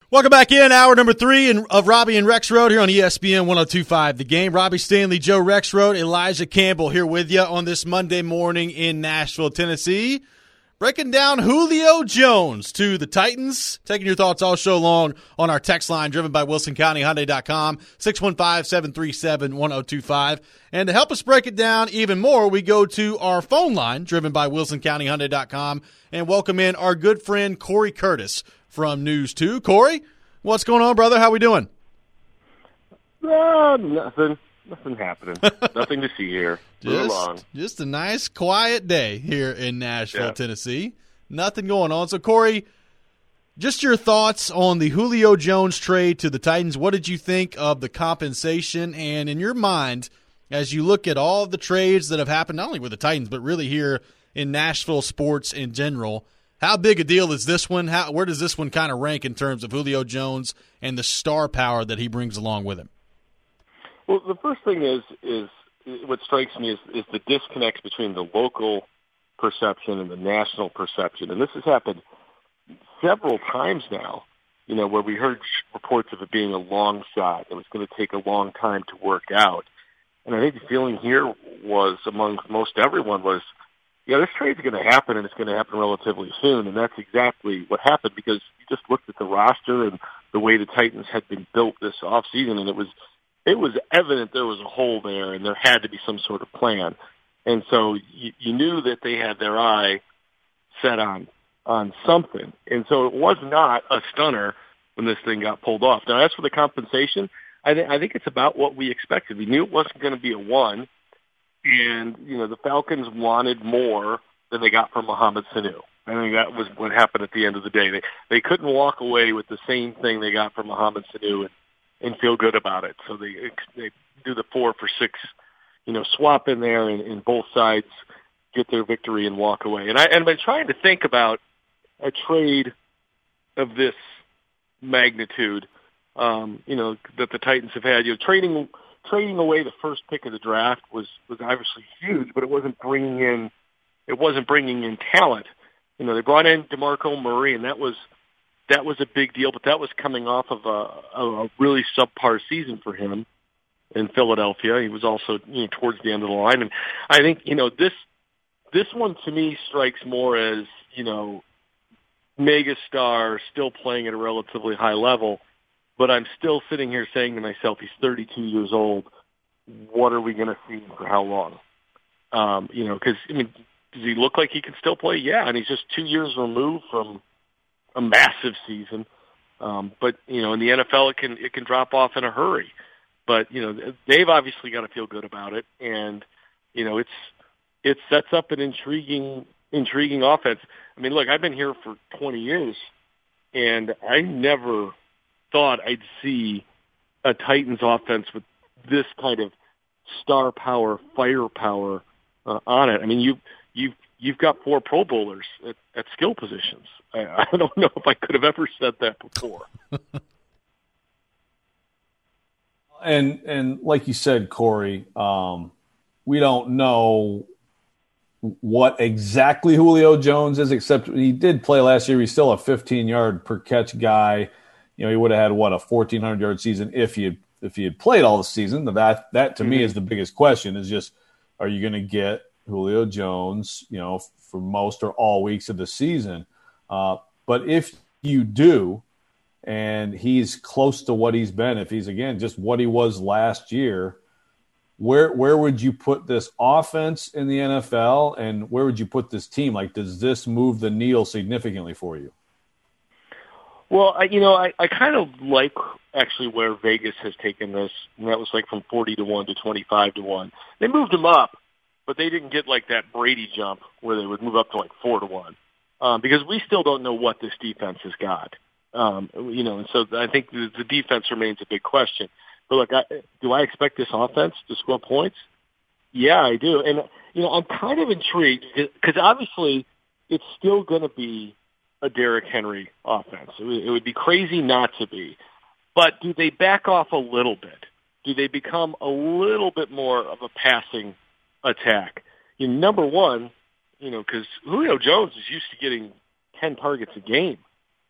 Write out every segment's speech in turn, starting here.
Welcome back in, hour number 3 of Robbie and Rex Road here on ESPN 102.5 The Game. Robbie Stanley, Joe Rexrode, Elijah Campbell here with you on this Monday morning in Nashville, Tennessee. Breaking down Julio Jones to the Titans. Taking your thoughts all show long on our text line driven by WilsonCountyHyundai.com, 615-737-1025. And to help us break it down even more, we go to our phone line driven by WilsonCountyHyundai.com and welcome in our good friend Corey Curtis from News 2. Corey, what's going on, brother? How we doing? Nothing happening. Nothing to see here. Just a nice, quiet day here in Nashville, Tennessee. Nothing going on. So, Corey, just your thoughts on the Julio Jones trade to the Titans. What did you think of the compensation? And in your mind, as you look at all of the trades that have happened, not only with the Titans, but really here in Nashville sports in general, how big a deal is this one? Where does this one kind of rank in terms of Julio Jones and the star power that he brings along with him? Well, the first thing is what strikes me is the disconnect between the local perception and the national perception. And this has happened several times now, where we heard reports of it being a long shot. It was going to take a long time to work out. And I think the feeling here was, among most everyone, was, this trade's going to happen, and it's going to happen relatively soon. And that's exactly what happened, because you just looked at the roster and the way the Titans had been built this offseason, and it was evident there was a hole there, and there had to be some sort of plan. And so you knew that they had their eye set on something. And so it was not a stunner when this thing got pulled off. Now, as for the compensation, I think it's about what we expected. We knew it wasn't going to be a one. And, the Falcons wanted more than they got from Mohamed Sanu. I think that was what happened at the end of the day. They couldn't walk away with the same thing they got from Mohamed Sanu and feel good about it. So they do the 4 for 6, swap in there, and both sides get their victory and walk away. And I've been trying to think about a trade of this magnitude, that the Titans have had. Trading away the first pick of the draft was obviously huge, but it wasn't bringing in talent. They brought in DeMarco Murray, and that was a big deal, but that was coming off of a really subpar season for him in Philadelphia. He was also towards the end of the line, and I think this one to me strikes more as mega star, still playing at a relatively high level. But I'm still sitting here saying to myself, he's 32 years old. What are we going to see for how long? Because, does he look like he can still play? Yeah, and he's just 2 years removed from a massive season. But, in the NFL, it can drop off in a hurry. But, they've obviously got to feel good about it. And, it sets up an intriguing offense. I mean, look, I've been here for 20 years, and I never thought I'd see a Titans offense with this kind of star power, firepower on it. I mean, you've got 4 Pro Bowlers at skill positions. I don't know if I could have ever said that before. And like you said, Corey, we don't know what exactly Julio Jones is, except he did play last year. He's still a 15-yard per catch guy. He would have had a 1,400-yard season if he had played all the season. That to me is the biggest question: is just, are you going to get Julio Jones, for most or all weeks of the season? But if you do, and he's close to what he's been, if he's again just what he was last year, where would you put this offense in the NFL, and where would you put this team? Like, does this move the needle significantly for you? Well, I kind of like actually where Vegas has taken this, and that was like from 40-1 to 25-1. They moved him up, but they didn't get like that Brady jump where they would move up to like 4-1, because we still don't know what this defense has got. And so I think the defense remains a big question. But look, do I expect this offense to score points? Yeah, I do. And, I'm kind of intrigued because obviously it's still going to be a Derrick Henry offense. It would be crazy not to be. But do they back off a little bit? Do they become a little bit more of a passing attack? Number one, because Julio Jones is used to getting 10 targets a game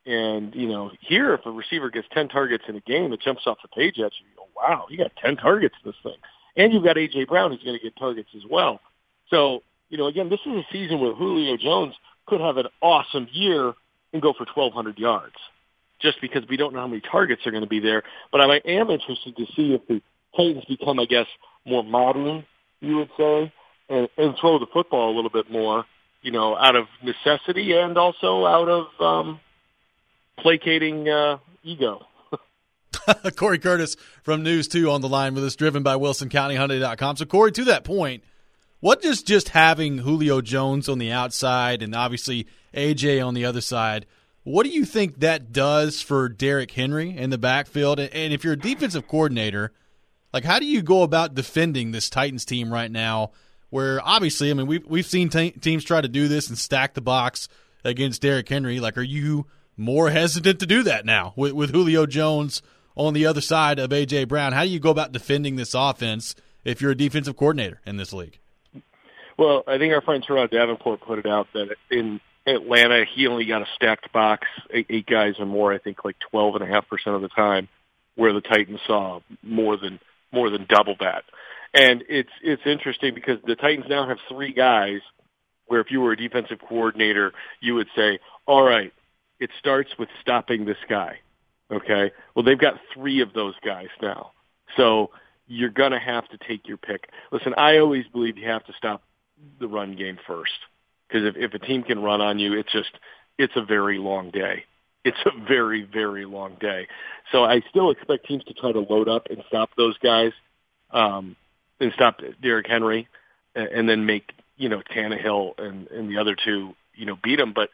And, here, if a receiver gets 10 targets in a game, it jumps off the page at you. You go, wow, you got 10 targets in this thing. And you've got A.J. Brown who's going to get targets as well. So, again, this is a season where Julio Jones could have an awesome year and go for 1,200 yards just because we don't know how many targets are going to be there. But I am interested to see if the Titans become, I guess, more modern, you would say, and throw the football a little bit more, out of necessity and also out of placating ego. Corey Curtis from News 2 on the line with us, driven by WilsonCountyHyundai.com. So, Corey, to that point, what does just having Julio Jones on the outside and obviously A.J. on the other side, what do you think that does for Derrick Henry in the backfield? And if you're a defensive coordinator, how do you go about defending this Titans team right now where obviously, we've seen teams try to do this and stack the box against Derrick Henry. Are you more hesitant to do that now with Julio Jones on the other side of A.J. Brown? How do you go about defending this offense if you're a defensive coordinator in this league? Well, I think our friend Terrell Davenport put it out that in Atlanta, he only got a stacked box, 8 guys or more, I think 12.5% of the time, where the Titans saw more than double that. And it's interesting because the Titans now have 3 guys where if you were a defensive coordinator, you would say, all right, it starts with stopping this guy. Okay? Well, they've got 3 of those guys now. So you're going to have to take your pick. Listen, I always believe you have to stop the run game first. Because if a team can run on you, it's a very long day. It's a very, very long day. So I still expect teams to try to load up and stop those guys, and stop Derrick Henry, and then make, Tannehill and the other 2, beat them. But,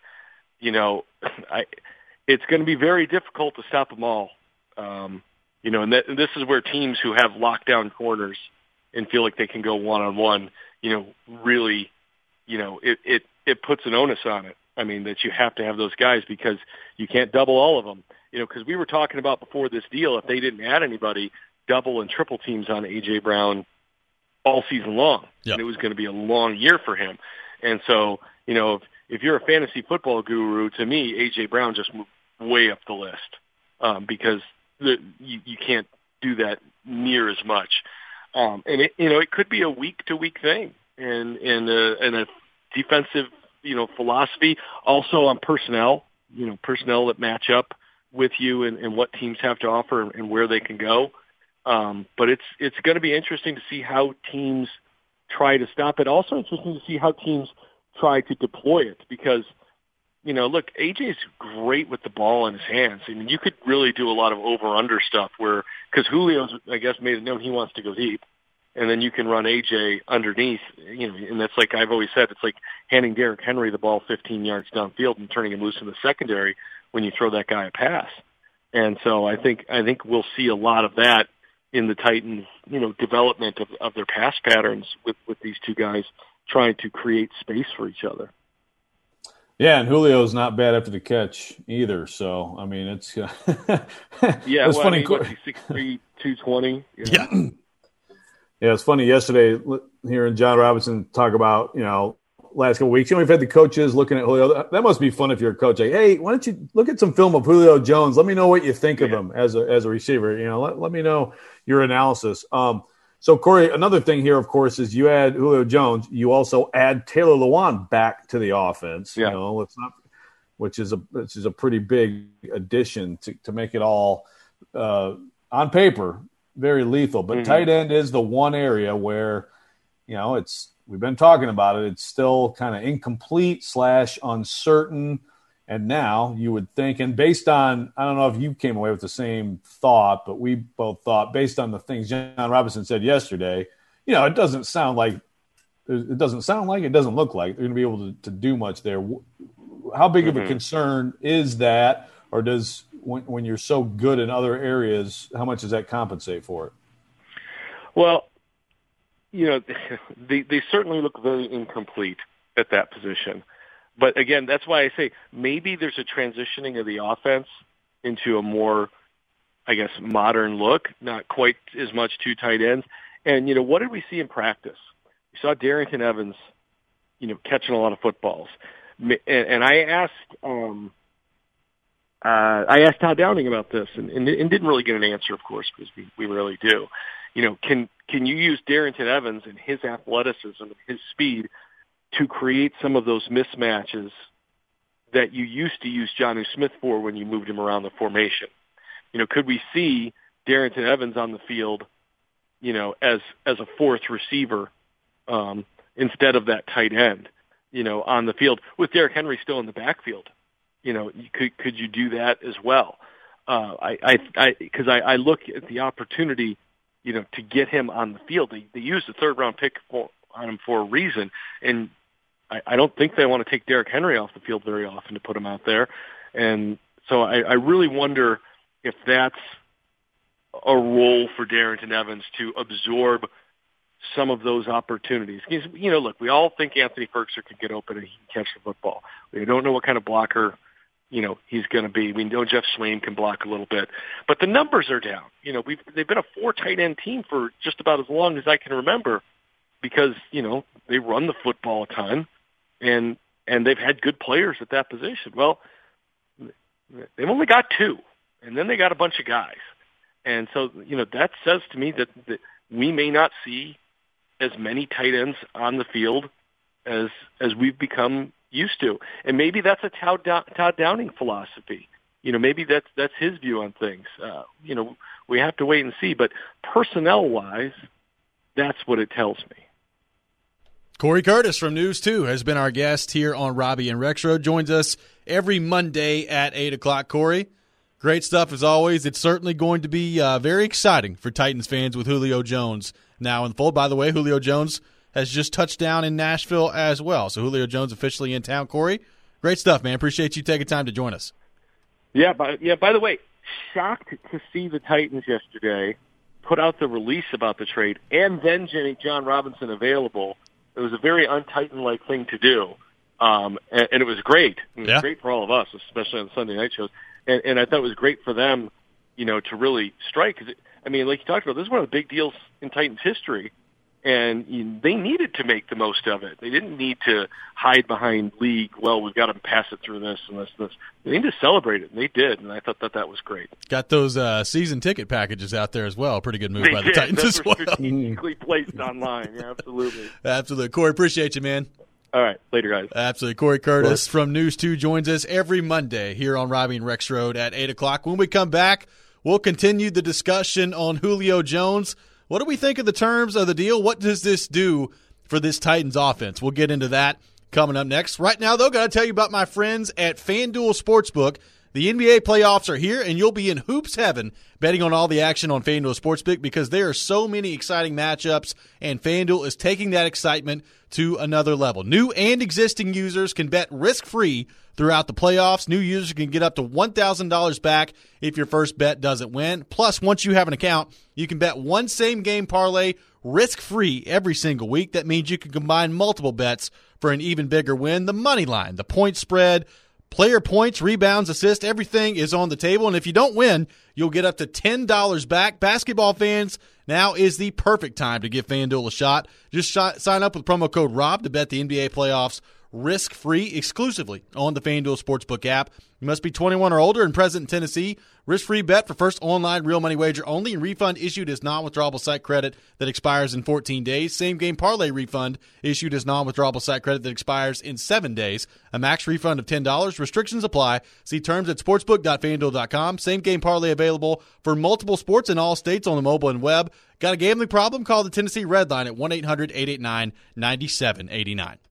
it's going to be very difficult to stop them all. And this is where teams who have lockdown corners and feel like they can go one-on-one, really, it puts an onus on it. That you have to have those guys because you can't double all of them. Because we were talking about before this deal, if they didn't add anybody, double and triple teams on A.J. Brown all season long. Yep. And it was going to be a long year for him. And so, if you're a fantasy football guru, to me, A.J. Brown just moved way up the list because you can't do that near as much. And it could be a week-to-week thing and a defensive, philosophy. Also on personnel, personnel that match up with you and what teams have to offer and where they can go. But it's going to be interesting to see how teams try to stop it. Also interesting to see how teams try to deploy it because, look, AJ's great with the ball in his hands. You could really do a lot of over-under stuff because Julio's, I guess, made it known he wants to go deep. And then you can run AJ underneath, and that's like I've always said, it's like handing Derrick Henry the ball 15 yards downfield and turning him loose in the secondary when you throw that guy a pass. And so I think we'll see a lot of that in the Titans, development of their pass patterns with these 2 guys trying to create space for each other. Yeah, and Julio's not bad after the catch either. So, it's yeah, it's funny. 6'3", 220. Yeah. Yeah, it's funny yesterday hearing John Robinson talk about, last couple weeks. We've had the coaches looking at Julio. That must be fun if you're a coach. Like, hey, why don't you look at some film of Julio Jones? Let me know what you think of him as a receiver. Let me know your analysis. So, Corey, another thing here, of course, is you add Julio Jones. You also add Taylor Lewan back to the offense. Yeah. Which is a pretty big addition to make it all on paper very lethal. But tight end is the one area where, we've been talking about it. It's still kind of incomplete / uncertain. And now you would think, and based on, I don't know if you came away with the same thought, but we both thought based on the things John Robinson said yesterday, it doesn't sound like, it doesn't look like they're going to be able to do much there. How big of a concern is that, or does, when you're so good in other areas, how much does that compensate for it? Well, they certainly look very incomplete at that position. But again, that's why I say maybe there's a transitioning of the offense into a more, I guess, modern look, not quite as much 2 tight ends. And, what did we see in practice? We saw Darrington Evans, catching a lot of footballs. And I asked, I asked Todd Downing about this and didn't really get an answer, of course, because we rarely do. Can you use Darrynton Evans and his athleticism and his speed to create some of those mismatches that you used to use Jonnu Smith for when you moved him around the formation? Could we see Darrynton Evans on the field, as a fourth receiver instead of that tight end, on the field with Derrick Henry still in the backfield? Could you do that as well? Because I look at the opportunity, to get him on the field. They used the third-round pick on him for a reason, and I don't think they want to take Derrick Henry off the field very often to put him out there. And so I really wonder if that's a role for Darrynton Evans to absorb some of those opportunities. Because, look, we all think Anthony Ferguson can get open and he can catch the football. We don't know what kind of blocker, he's going to be. We know Jeff Swain can block a little bit. But the numbers are down. They've been a 4 tight end team for just about as long as I can remember because, they run the football a ton and they've had good players at that position. Well, they've only got 2, and then they got a bunch of guys. And so, that says to me that we may not see as many tight ends on the field as we've become used to. And maybe that's a Todd Downing philosophy. Maybe that's his view on things. We have to wait and see. But personnel-wise, that's what it tells me. Corey Curtis from News 2 has been our guest here on Robbie and Rexroad. Joins us every Monday at 8 o'clock. Corey, great stuff as always. It's certainly going to be very exciting for Titans fans with Julio Jones now in the fold. By the way, Julio Jones has just touched down in Nashville as well. So Julio Jones officially in town. Corey, great stuff, man. Appreciate you taking time to join us. Yeah, by the way, shocked to see the Titans yesterday put out the release about the trade and then John Robinson available. It was a very un-Titan-like thing to do, and it was great. It was great for all of us, especially on the Sunday night shows. And I thought it was great for them, to really strike. Cause like you talked about, this is one of the big deals in Titans history, and they needed to make the most of it. They didn't need to hide behind league, well, we've got to pass it through this and this and this. They need to celebrate it, and they did, and I thought that was great. Got those season ticket packages out there as well. Pretty good move by the Titans Those as well. Strategically placed online, yeah, absolutely. Absolutely. Corey, appreciate you, man. All right, later, guys. Absolutely. Corey Curtis from News 2 joins us every Monday here on Robbie and Rexroad at 8 o'clock. When we come back, we'll continue the discussion on Julio Jones. What do we think of the terms of the deal? What does this do for this Titans offense? We'll get into that coming up next. Right now, though, got to tell you about my friends at FanDuel Sportsbook. The NBA playoffs are here, and you'll be in hoops heaven betting on all the action on FanDuel Sportsbook because there are so many exciting matchups, and FanDuel is taking that excitement to another level. New and existing users can bet risk-free throughout the playoffs. New users can get up to $1,000 back if your first bet doesn't win. Plus, once you have an account, you can bet one same-game parlay risk-free every single week. That means you can combine multiple bets for an even bigger win. The money line, the point spread, player points, rebounds, assists, everything is on the table. And if you don't win, you'll get up to $10 back. Basketball fans, now is the perfect time to give FanDuel a shot. Just sign up with promo code ROB to bet the NBA playoffs risk-free exclusively on the FanDuel Sportsbook app. You must be 21 or older and present in Tennessee. Risk-free bet for first online real money wager only, and refund issued as non-withdrawable site credit that expires in 14 days. Same game parlay refund issued as non-withdrawable site credit that expires in 7 days. A max refund of $10. Restrictions apply. See terms at sportsbook.fanduel.com. Same game parlay available for multiple sports in all states on the mobile and web. Got a gambling problem? Call the Tennessee Red Line at 1-800-889-9789.